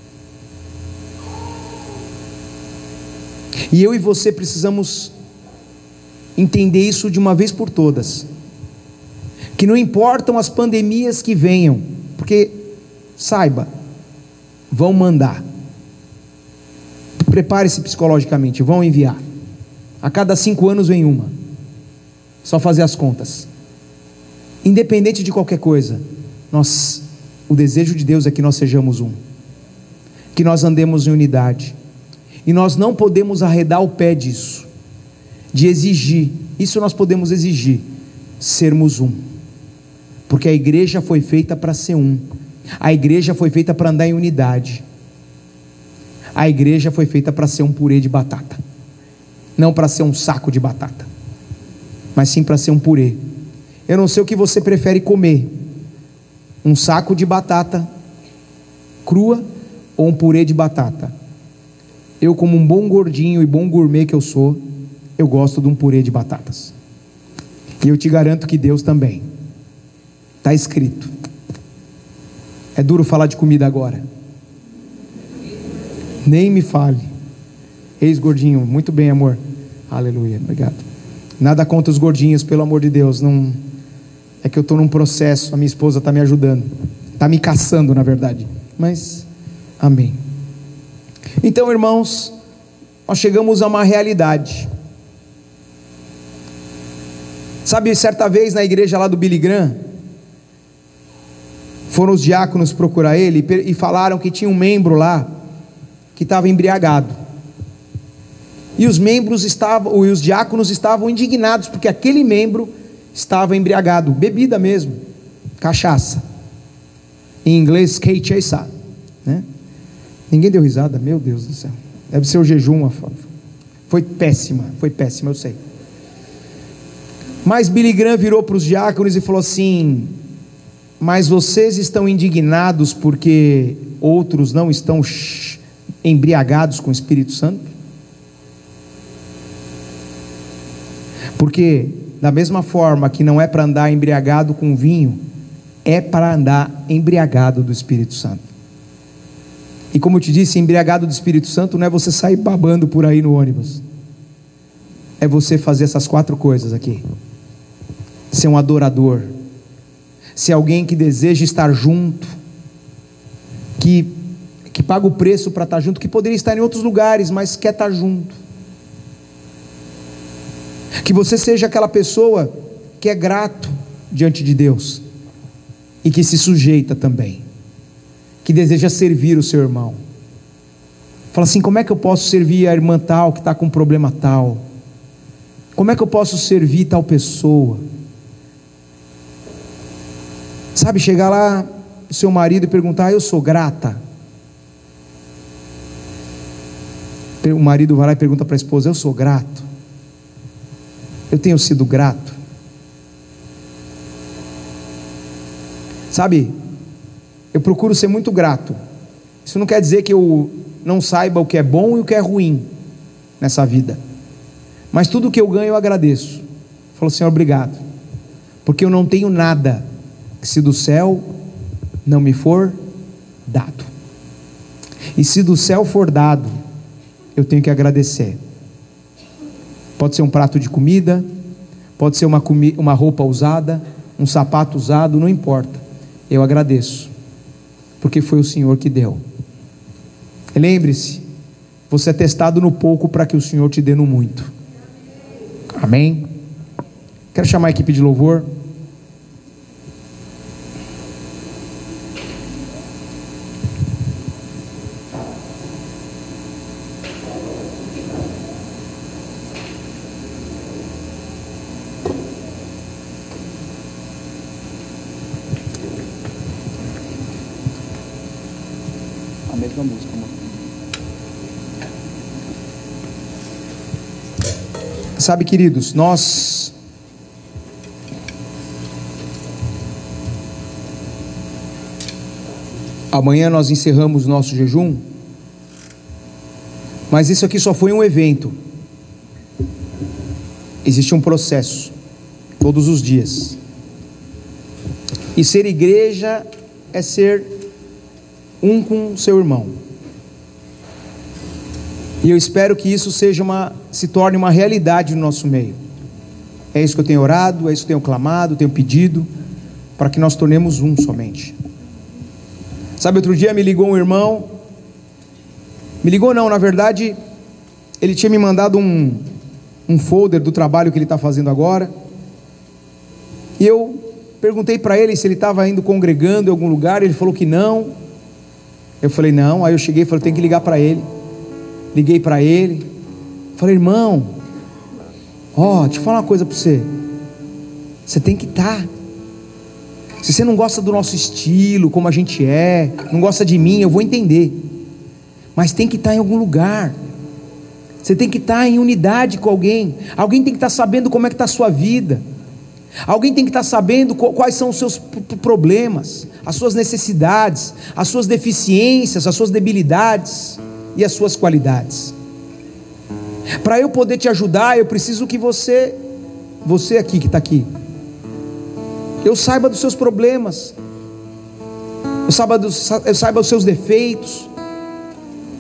E eu e você precisamos entender isso de uma vez por todas, que não importam as pandemias que venham, porque saiba, vão mandar. Prepare-se psicologicamente, vão enviar. A cada 5 anos vem uma. Só fazer as contas. Independente de qualquer coisa, o desejo de Deus é que nós sejamos um, que nós andemos em unidade, e nós não podemos arredar o pé disso, de exigir. Isso nós podemos exigir, sermos um, porque a igreja foi feita para ser um. A igreja foi feita para andar em unidade. A igreja foi feita para ser um purê de batata, não para ser um saco de batata, mas sim para ser um purê. Eu não sei o que você prefere comer, um saco de batata crua ou um purê de batata. Eu, como um bom gordinho e bom gourmet que eu sou, eu gosto de um purê de batatas, e eu te garanto que Deus também. Está escrito. É duro falar de comida agora. Nem me fale. Ex-gordinho, muito bem, amor. Aleluia, obrigado. Nada contra os gordinhos, pelo amor de Deus. Não, é que eu estou num processo, a minha esposa está me ajudando, está me caçando na verdade, mas amém. Então, irmãos, nós chegamos a uma realidade. Sabe, certa vez na igreja lá do Billy Graham, foram os diáconos procurar ele e falaram que tinha um membro lá que estava embriagado. E os diáconos estavam indignados porque aquele membro estava embriagado, bebida mesmo, cachaça. Em inglês, cachaça, né? Ninguém deu risada, meu Deus do céu. Deve ser o jejum. Foi péssima, eu sei. Mas Billy Graham virou para os diáconos e falou assim: mas vocês estão indignados porque outros não estão embriagados com o Espírito Santo? Porque da mesma forma que não é para andar embriagado com vinho, é para andar embriagado do Espírito Santo. E como eu te disse, embriagado do Espírito Santo não é você sair babando por aí no ônibus, é você fazer essas 4 coisas aqui: ser um adorador, ser alguém que deseja estar junto, que paga o preço para estar junto, que poderia estar em outros lugares, mas quer estar junto. Que você seja aquela pessoa que é grato diante de Deus e que se sujeita também, que deseja servir o seu irmão. Fala assim: como é que eu posso servir a irmã tal que está com um problema tal? Como é que eu posso servir tal pessoa? Sabe, chegar lá o seu marido e perguntar: eu sou grata? O marido vai lá e pergunta para a esposa: eu sou grato? Eu tenho sido grato? Sabe, eu procuro ser muito grato. Isso não quer dizer que eu não saiba o que é bom e o que é ruim nessa vida, mas tudo que eu ganho eu agradeço. Falo: Senhor, obrigado, porque eu não tenho nada que se do céu não me for dado, e se do céu for dado, eu tenho que agradecer. Pode ser um prato de comida, pode ser uma roupa usada, um sapato usado, não importa, eu agradeço, porque foi o Senhor que deu. Lembre-se, você é testado no pouco para que o Senhor te dê no muito. Amém? Quero chamar a equipe de louvor. A mesma música, amor. Sabe, queridos, amanhã nós encerramos o nosso jejum, mas isso aqui só foi um evento. Existe um processo todos os dias, e ser igreja é ser um com o seu irmão. E eu espero que isso se torne uma realidade no nosso meio. É isso que eu tenho orado, é isso que eu tenho clamado, tenho pedido, para que nós tornemos um somente. Sabe, outro dia me ligou um irmão, na verdade, ele tinha me mandado um folder do trabalho que ele está fazendo agora, e eu perguntei para ele se ele estava indo congregando em algum lugar. Ele falou que não. Eu falei: não. Aí eu cheguei e falei: tem que ligar para ele. Liguei para ele, falei: irmão, deixa eu falar uma coisa para você. Você tem que estar. Se você não gosta do nosso estilo, como a gente é, não gosta de mim, eu vou entender, mas tem que estar em algum lugar. Você tem que estar em unidade com alguém. Alguém tem que estar sabendo como é que está a sua vida. Alguém tem que estar sabendo quais são os seus problemas, as suas necessidades, as suas deficiências, as suas debilidades e as suas qualidades. Para eu poder te ajudar, eu preciso que você aqui que está aqui, eu saiba dos seus problemas, eu saiba os seus defeitos,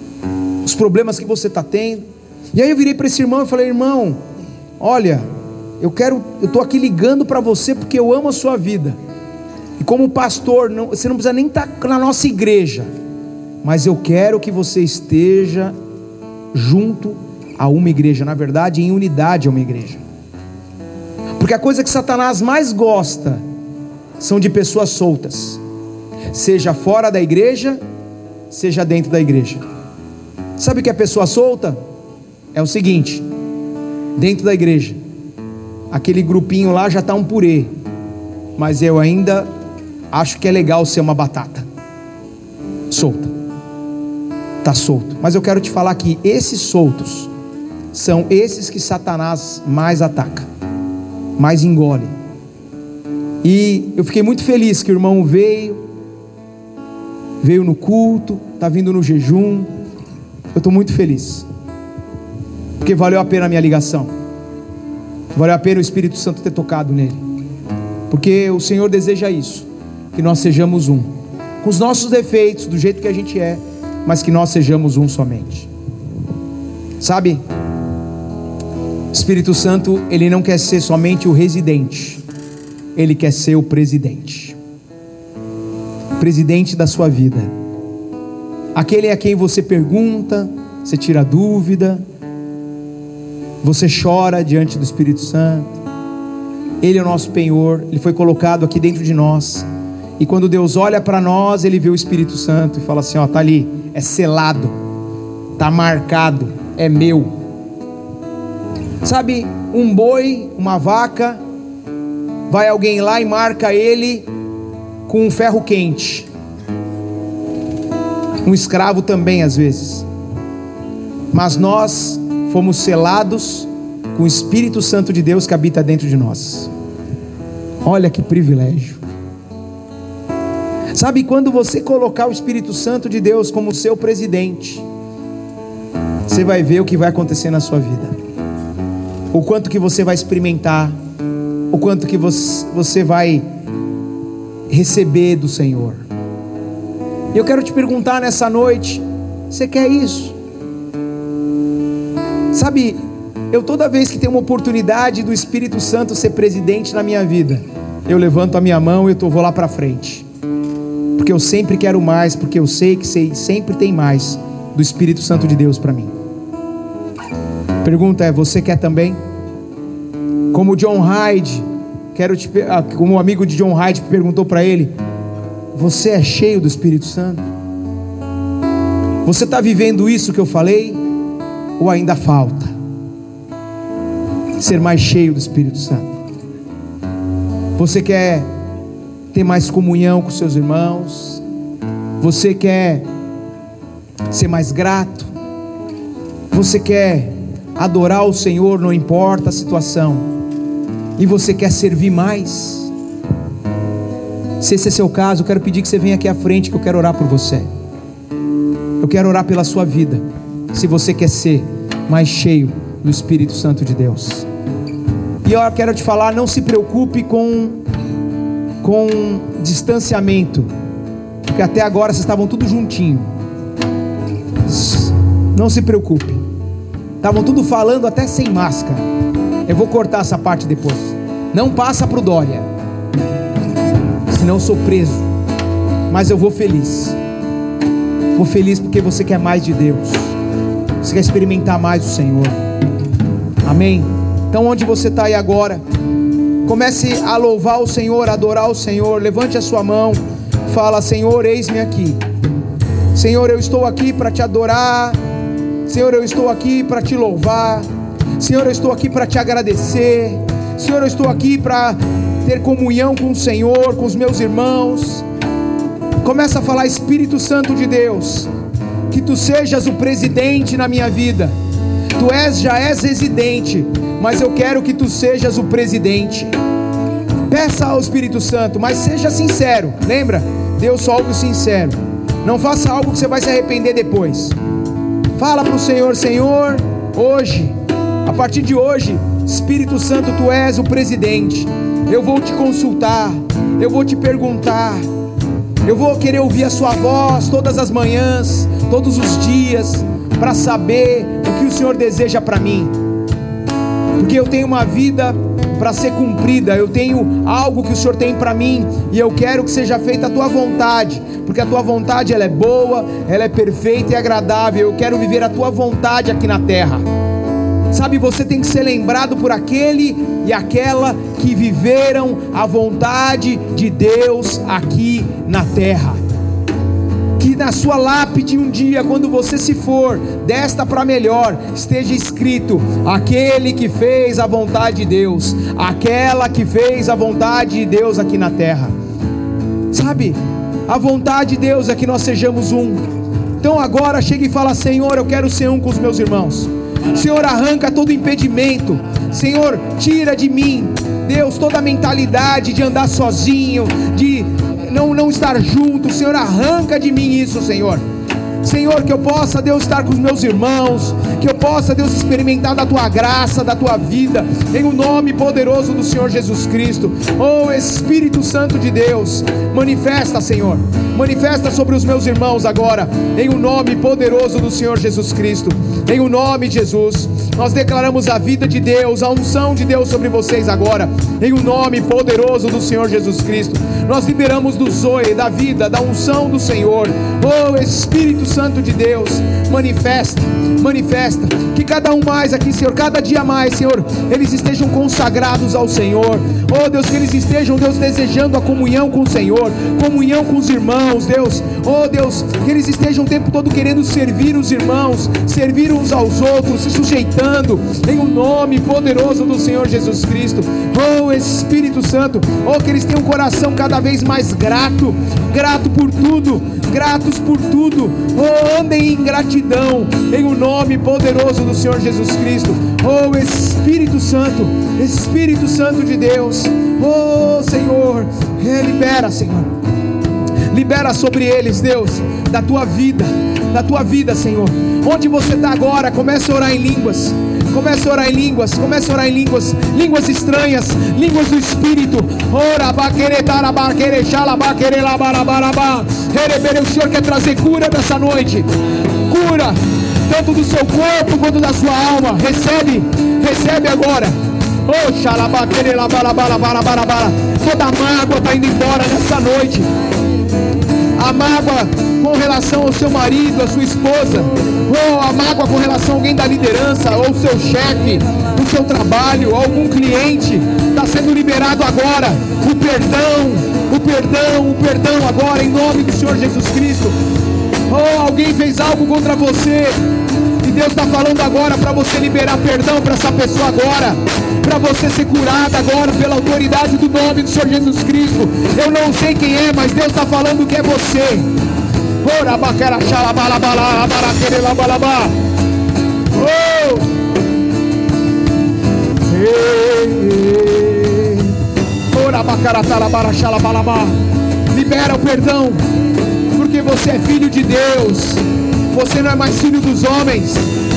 os problemas que você está tendo. E aí eu virei para esse irmão e falei: irmão, olha, eu estou aqui ligando para você porque eu amo a sua vida. E como pastor, você não precisa nem estar na nossa igreja, mas eu quero que você esteja junto a uma igreja, na verdade em unidade a uma igreja. Porque a coisa que Satanás mais gosta são de pessoas soltas, seja fora da igreja, seja dentro da igreja. Sabe o que é pessoa solta? É o seguinte: dentro da igreja, aquele grupinho lá já está um purê, mas eu ainda acho que é legal ser uma batata solta, está solto. Mas eu quero te falar que esses soltos são esses que Satanás mais ataca, mais engole. E eu fiquei muito feliz que o irmão veio no culto, está vindo no jejum. Eu estou muito feliz, porque valeu a pena a minha ligação, valeu a pena o Espírito Santo ter tocado nele, porque o Senhor deseja isso, que nós sejamos um, com os nossos defeitos, do jeito que a gente é, mas que nós sejamos um somente. Sabe, o Espírito Santo, ele não quer ser somente o residente, ele quer ser o presidente da sua vida, aquele a quem você pergunta, você tira dúvida, você chora diante do Espírito Santo. Ele é o nosso penhor, ele foi colocado aqui dentro de nós, e quando Deus olha para nós, ele vê o Espírito Santo e fala assim: ó, está ali, é selado, está marcado, é meu. Sabe, um boi, uma vaca, vai alguém lá e marca ele com um ferro quente. Um escravo também às vezes. Mas nós fomos selados com o Espírito Santo de Deus que habita dentro de nós. Olha que privilégio. Sabe, quando você colocar o Espírito Santo de Deus como seu presidente, você vai ver o que vai acontecer na sua vida, o quanto que você vai experimentar, o quanto que você vai receber do Senhor. E eu quero te perguntar nessa noite: você quer isso? Sabe, eu toda vez que tenho uma oportunidade do Espírito Santo ser presidente na minha vida, eu levanto a minha mão e eu vou lá para frente, porque eu sempre quero mais, porque eu sei que sempre tem mais do Espírito Santo de Deus para mim. Pergunta é: você quer também? Como John Hyde, como um amigo de John Hyde perguntou para ele: você é cheio do Espírito Santo? Você está vivendo isso que eu falei? Ou ainda falta ser mais cheio do Espírito Santo? Você quer ter mais comunhão com seus irmãos? Você quer ser mais grato? Você quer adorar o Senhor, não importa a situação? E você quer servir mais? Se esse é seu caso, eu quero pedir que você venha aqui à frente, que eu quero orar por você. Eu quero orar pela sua vida, se você quer ser mais cheio do Espírito Santo de Deus. E eu quero te falar: não se preocupe com distanciamento, porque até agora vocês estavam tudo juntinho. Não se preocupe, estavam tudo falando até sem máscara. Eu vou cortar essa parte depois. Não passa para o Dória, senão sou preso. Mas eu vou feliz. Vou feliz porque você quer mais de Deus, você quer experimentar mais o Senhor. Amém? Então onde você está aí agora, comece a louvar o Senhor, a adorar o Senhor. Levante a sua mão, fala: Senhor, eis-me aqui. Senhor, eu estou aqui para te adorar. Senhor, eu estou aqui para te louvar. Senhor, eu estou aqui para te agradecer. Senhor, eu estou aqui para ter comunhão com o Senhor, com os meus irmãos. Começa a falar: Espírito Santo de Deus, que tu sejas o presidente na minha vida. Tu já és residente, mas eu quero que tu sejas o presidente. Peça ao Espírito Santo, mas seja sincero. Lembra? Deus só ouve o sincero. Não faça algo que você vai se arrepender depois. Fala para o Senhor: Senhor, hoje, a partir de hoje, Espírito Santo, tu és o presidente. Eu vou te consultar, eu vou te perguntar, eu vou querer ouvir a sua voz todas as manhãs, todos os dias, para saber o que o Senhor deseja para mim, porque eu tenho uma vida para ser cumprida. Eu tenho algo que o Senhor tem para mim, e eu quero que seja feita a tua vontade, porque a tua vontade ela é boa, ela é perfeita e agradável. Eu quero viver a tua vontade aqui na terra. Sabe, você tem que ser lembrado por aquele e aquela que viveram a vontade de Deus aqui na terra. Que na sua lápide um dia, quando você se for desta para melhor, esteja escrito: aquele que fez a vontade de Deus, aquela que fez a vontade de Deus aqui na terra. Sabe, a vontade de Deus é que nós sejamos um. Então agora chega e fala: Senhor, eu quero ser um com os meus irmãos. Senhor, arranca todo impedimento. Senhor, tira de mim, Deus, toda a mentalidade de andar sozinho, de não estar junto. Senhor, arranca de mim isso, Senhor. Senhor, que eu possa, Deus, estar com os meus irmãos, que eu possa, Deus, experimentar da tua graça, da tua vida, em o nome poderoso do Senhor Jesus Cristo. Oh Espírito Santo de Deus, manifesta, Senhor, manifesta sobre os meus irmãos agora, em o nome poderoso do Senhor Jesus Cristo. Em o nome de Jesus, nós declaramos a vida de Deus, a unção de Deus sobre vocês agora, em o nome poderoso do Senhor Jesus Cristo. Nós liberamos do Zoe, da vida, da unção do Senhor. Oh Espírito Santo de Deus, manifesta, manifesta, que cada um mais aqui, Senhor, cada dia mais, Senhor, eles estejam consagrados ao Senhor. Oh Deus, que eles estejam, Deus, desejando a comunhão com o Senhor, comunhão com os irmãos, Deus. Oh Deus, que eles estejam o tempo todo querendo servir os irmãos, servir uns aos outros, se sujeitando, em o nome poderoso do Senhor Jesus Cristo. Oh Espírito Santo, oh, que eles tenham um coração cada vez mais grato, grato por tudo, gratos por tudo. Oh, andem em gratidão, em o nome poderoso do Senhor Jesus Cristo. Oh Espírito Santo, Espírito Santo de Deus, oh Senhor, libera, Senhor, libera sobre eles, Deus, da tua vida, Senhor. Onde você está agora, comece a orar em línguas. Comece a orar em línguas, comece a orar em línguas, línguas estranhas, línguas do Espírito. Ora, o Senhor quer trazer cura nessa noite, cura, tanto do seu corpo quanto da sua alma. Recebe agora. Oh, toda mágoa está indo embora nessa noite. A mágoa com relação ao seu marido, a sua esposa, ou a mágoa com relação a alguém da liderança, ou seu chefe, no seu trabalho, ou algum cliente, está sendo liberado agora. O perdão agora, em nome do Senhor Jesus Cristo. Oh, alguém fez algo contra você, e Deus está falando agora para você liberar perdão para essa pessoa agora, para você ser curada agora pela autoridade do nome do Senhor Jesus Cristo. Eu não sei quem é, mas Deus está falando que é você. Libera o perdão, porque você é filho de Deus, você não é mais filho dos homens.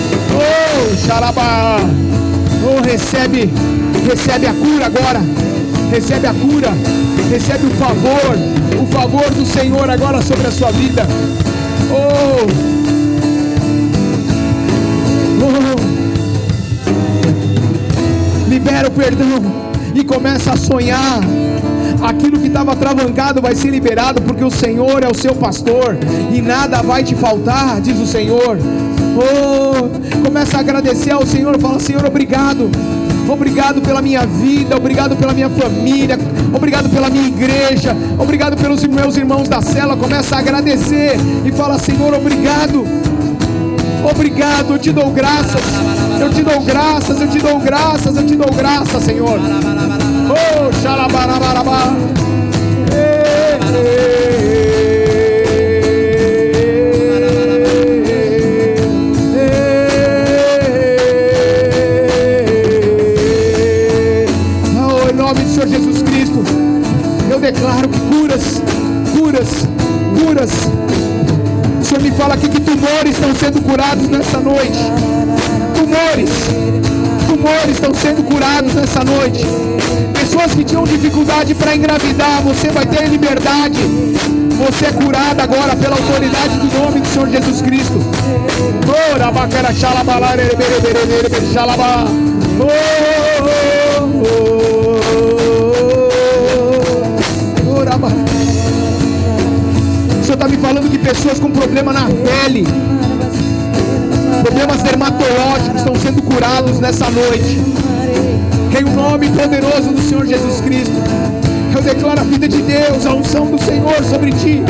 Recebe a cura agora, recebe a cura, recebe o favor do Senhor agora sobre a sua vida. Libera o perdão e começa a sonhar. Aquilo que estava travancado vai ser liberado, porque o Senhor é o seu pastor e nada vai te faltar, diz o Senhor. Começa a agradecer ao Senhor, fala: Senhor, obrigado pela minha vida, obrigado pela minha família, obrigado pela minha igreja, obrigado pelos meus irmãos da cela. Começa a agradecer e fala: Senhor, obrigado, eu te dou graças, eu te dou graças, eu te dou graças, eu te dou graças, Senhor. Xalabarabarabá. Em nome do Senhor Jesus Cristo, eu declaro curas. O Senhor me fala aqui que tumores estão sendo curados nessa noite. Tumores estão sendo curados nessa noite. Pessoas que tinham dificuldade para engravidar, você vai ter liberdade. Você é curada agora pela autoridade do nome do Senhor Jesus Cristo. Oh, Senhor está me falando de pessoas com problema na pele, problemas dermatológicos estão sendo curados nessa noite. Em o nome poderoso do Senhor Jesus Cristo, eu declaro a vida de Deus, a unção do Senhor sobre ti.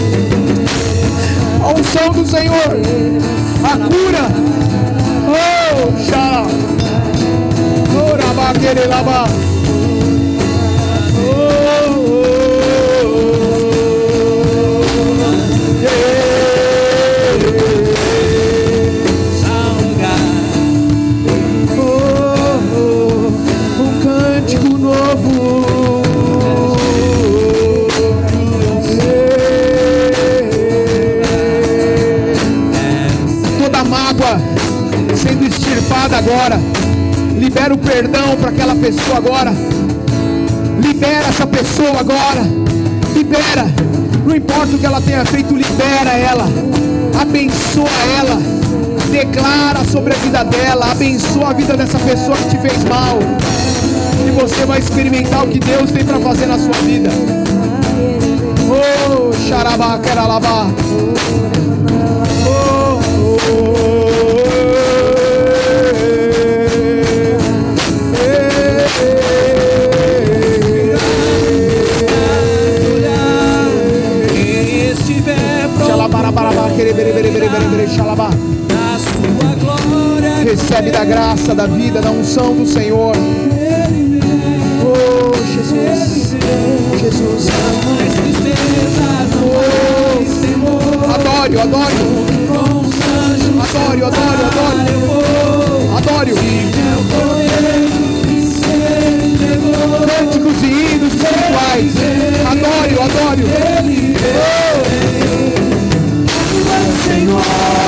A unção do Senhor, a cura. Oh, Xará. Oh, Rabá, Querelabá. Sendo extirpada agora, libera o perdão para aquela pessoa agora, libera essa pessoa agora, libera, não importa o que ela tenha feito, libera ela, abençoa ela, declara sobre a vida dela, abençoa a vida dessa pessoa que te fez mal, e você vai experimentar o que Deus tem para fazer na sua vida. Oh, xarabá, queralabá. Recebe da graça, da vida, da unção do Senhor. Oh, Jesus, Jesus. Oh, adore, adore. Adore, adore, adore. Adore. Cânticos e hinos espirituais. Adore, adore. Oh, Senhor.